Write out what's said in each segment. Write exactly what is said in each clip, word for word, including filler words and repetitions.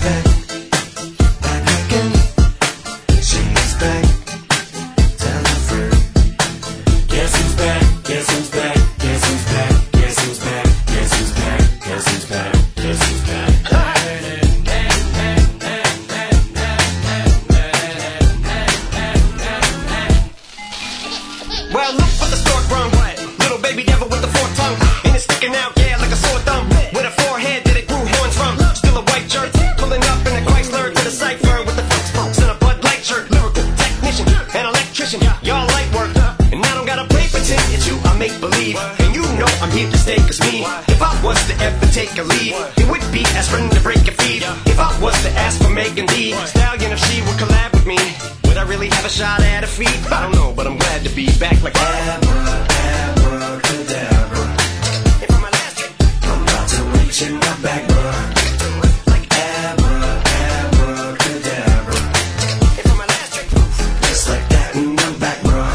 back, back again. She's back. Tell a friend. Guess who's back? Guess who's back? Guess who's back? Guess who's back? Guess who's back? Guess who's back? Guess who's back? Well, look what the stork brung. Little baby devil with the forked tongue, and it's sticking out, yeah, like a sore thumb. With a forehead that it grew horns from. Still a white shirt, pulling up in a Chrysler to the cipher with the folks, folks in a Bud Light shirt. Lyrical technician, an electrician, y'all light work, and I don't gotta play pretend. It's you, I make believe, and you know I'm here to stay. Cause me, if I was to ever take a lead, it would be aspirin to break a feed. If I was to ask for Megan Thee Stallion, if she would collab with me, would I really have a shot at a feat? I don't know, but I'm glad to be back like Abra, abracadabra. If I'm elastic, I'm about to reach in my back, bruh. Like Abra, abracadabra. If I'm elastic, just like that and I'm back, bruh.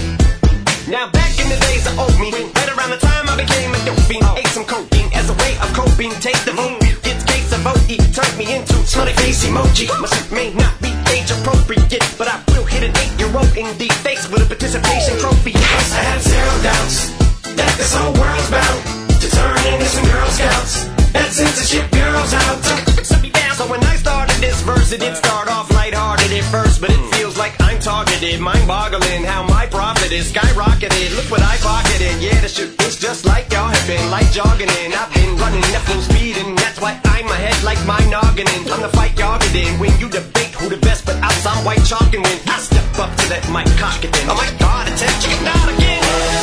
Now back in the days of old me, right around the time I became a dope fiend, ate some cocaine as a way of coping. Take the moon, gets case of O E, turned me into smiley face emoji. My suit may not be age appropriate, but I will hit an eight-year-old in the face with a participation trophy. I have zero doubts that this whole world's bound to turn into some Girl Scouts. That censorship bureau's out to set me down. So when I started this verse, it did start off lighthearted at first, but it feels like I'm targeted. Mind-boggling how my profit is skyrocketed. Look what I pocketed. Yeah, the shit is just like y'all have been, like jogging in. I've been running at full speed, and that's why I'm ahead like my noggin. I'm the fight y'all get in when you debate who the best, but outs I'm white chalk, and when I step up to that mic, cock it then. Oh my God, attention, not again.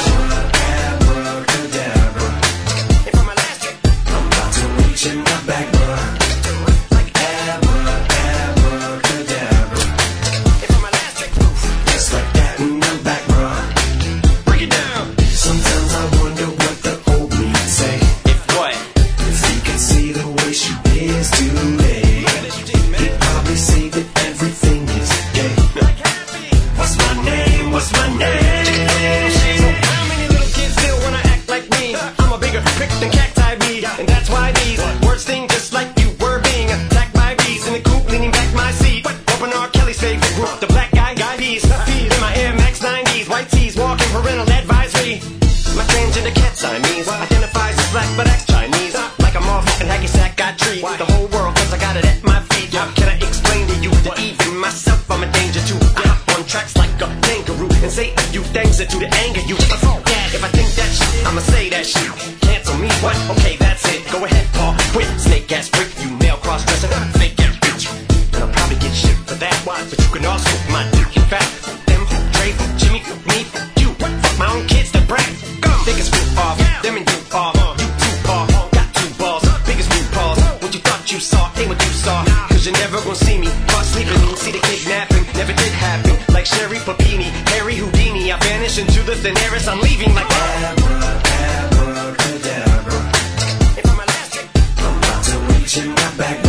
Abracadabra. If I'm elastic, I'm about to reach in my back, bruh. Like Abra, abracadabra. If I'm elastic, just like that and I'm back, bruh. Break it down. Sometimes I wonder what the old me say. If what? If he could see the way she is today, he'd probably say that everything is gay. What's my name? What's my name? How many little kids still wanna act like me? I'm a bigger prick than cacti bee, and that's why these words sting just like you were being attacked by bees in the coop, leaning back my seat. Open R. Kelly's favorite group, the Black Guy Guy Peas. In my Air Max nineties, white tees, walking parental advisory. My transgender cat Siamese identifies as black but acts Chinese. Like I'm all fucking hacky sack, got treat the whole world cause I got it at my feet. Can I explain to you that even myself I'm a danger to? I hop on tracks like a kangaroo and say a few things that do to anger you. Yeah, if I think that shit, I'ma say that shit. Cancel me, what? Okay, that's it. Go ahead, Paul. Quit, snake ass freak, you male cross-dresser, fake ass bitch. And I'll probably get shit for that, but you can also my dick. In fact, them, Dre, Jimmy, me, you. Fuck my own kids, that brat. Biggest screw off, them and you are. You two are, got two balls, biggest blue paws. What you thought you saw, ain't what you saw. Cause you're never gonna see me caught sleeping. See the kidnapping, never did happen. Like Sherry Papini, Harry Houdini, I vanish into the thin air as I'm leaving like Abra, abracadabra. If I'm elastic, I'm about to reach in my back,